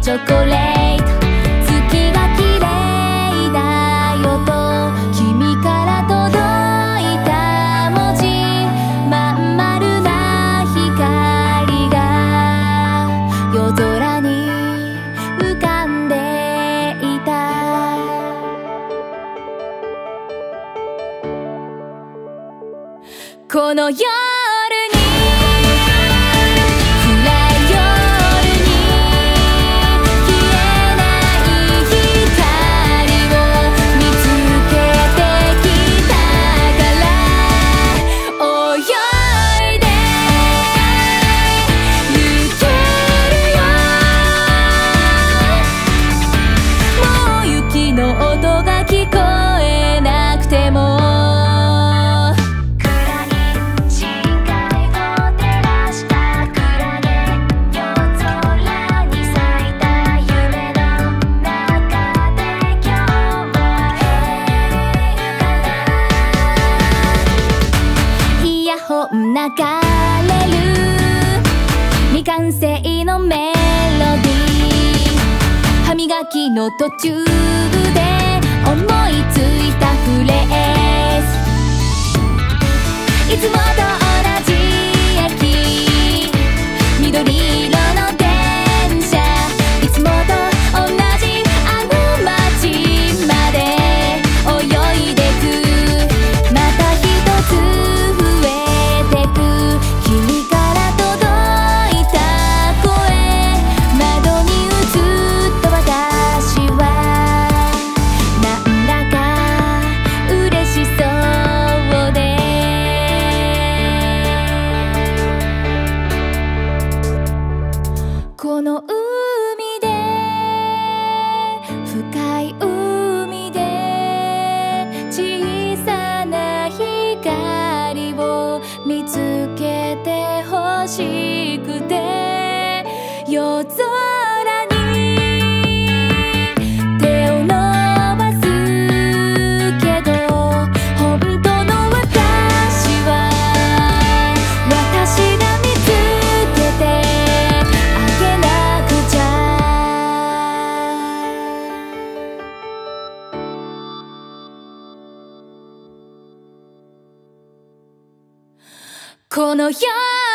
チョコレート、月が綺麗だよと君から届いた文字、まん丸な光が夜空に浮かんでいた。この夜流れる未完成のメロディー、歯磨きの途中で思いついたフレーズ、いつもと同じ駅、緑色の電車、いつもと同じあの街まで泳いでく、また一つこの海で深い海で小さな光を見つけてほしくて、夜空に手を伸ばすけど、本当の私は私が見つけてこの夜